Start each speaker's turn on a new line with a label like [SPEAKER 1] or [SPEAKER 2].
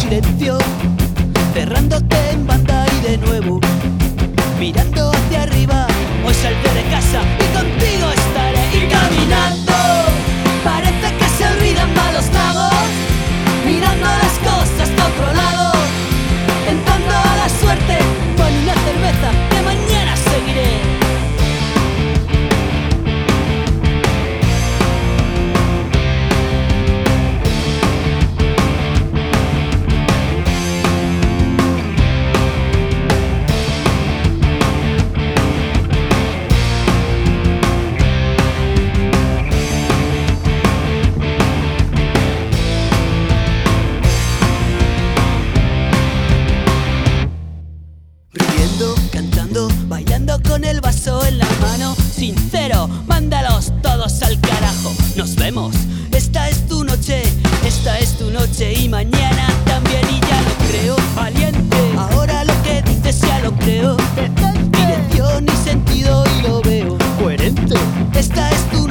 [SPEAKER 1] silencio, cerrándote en banda y de nuevo mirando hacia arriba. Hoy saldré de casa y contigo estaré. Y caminando, parece que se olvidan malos tragos, mirando las cosas de otro lado, tentando a la suerte con una cerveza que mañana seguiré. Cantando, bailando con el vaso en la mano. Sincero, mándalos todos al carajo. Nos vemos, esta es tu noche, esta es tu noche. Y mañana también, y ya lo creo. Valiente, ahora lo que dices ya lo creo. Dirección y sentido y lo veo. Coherente, esta es tu